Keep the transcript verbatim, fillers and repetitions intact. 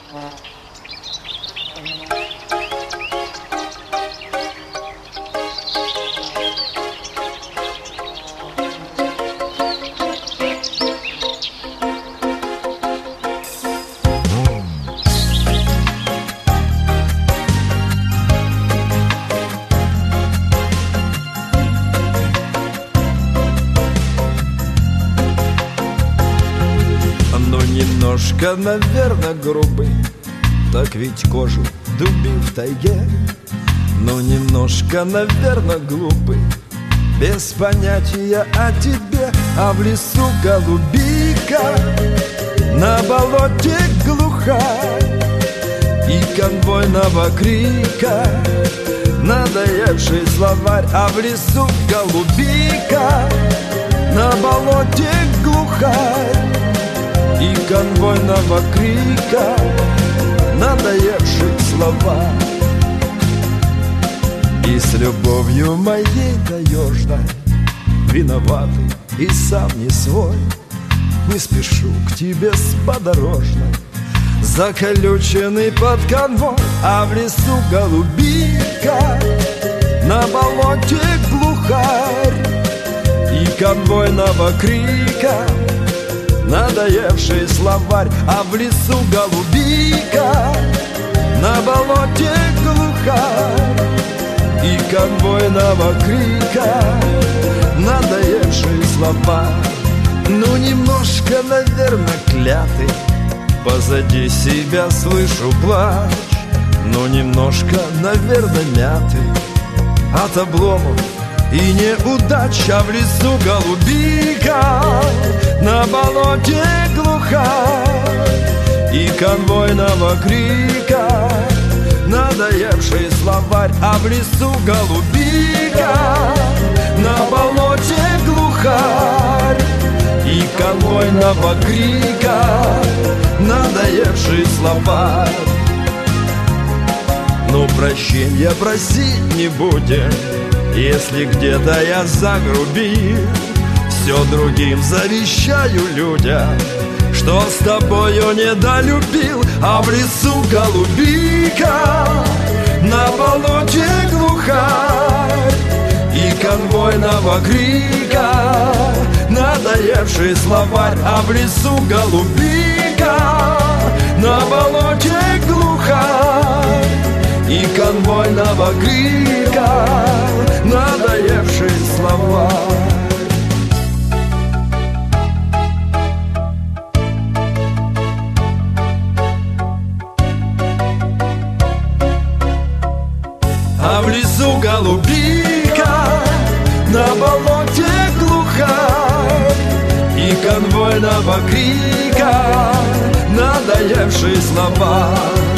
Немножко, наверное, грубый, так ведь кожу дуби в тайге. Но немножко, наверное, глупый, без понятия о тебе. А в лесу голубика, на болоте глухарь и конвойного крика надоевший словарь. А в лесу голубика, на болоте глухарь и конвойного крика надоевших слова. И с любовью моей таежной виноватый и сам не свой, не спешу к тебе с подорожной, заколюченный под конвой. А в лесу голубика, на болоте глухарь и конвойного крика надоевший словарь. А в лесу голубика, на болоте глухарь и конвойного крика надоевший словарь. Ну, немножко, наверное, клятый, позади себя слышу плач. Ну, немножко, наверное, мятый от обломов и неудач. А в лесу голубика, на болоте глухарь и конвойного крика надоевший словарь. А в лесу голубика, на болоте глухарь и конвойного крика надоевший словарь. Ну, прощенья просить не будем, если где-то я загрубил. Все другим завещаю людям, что с тобою недолюбил. А в лесу голубика, на болоте глухарь и конвойного крика надоевший словарь. А в лесу голубика, на болоте глухарь и конвойного крика надоевший словарь. А в лесу голубика, на болоте глухарь и конвойного крика надоевший словарь.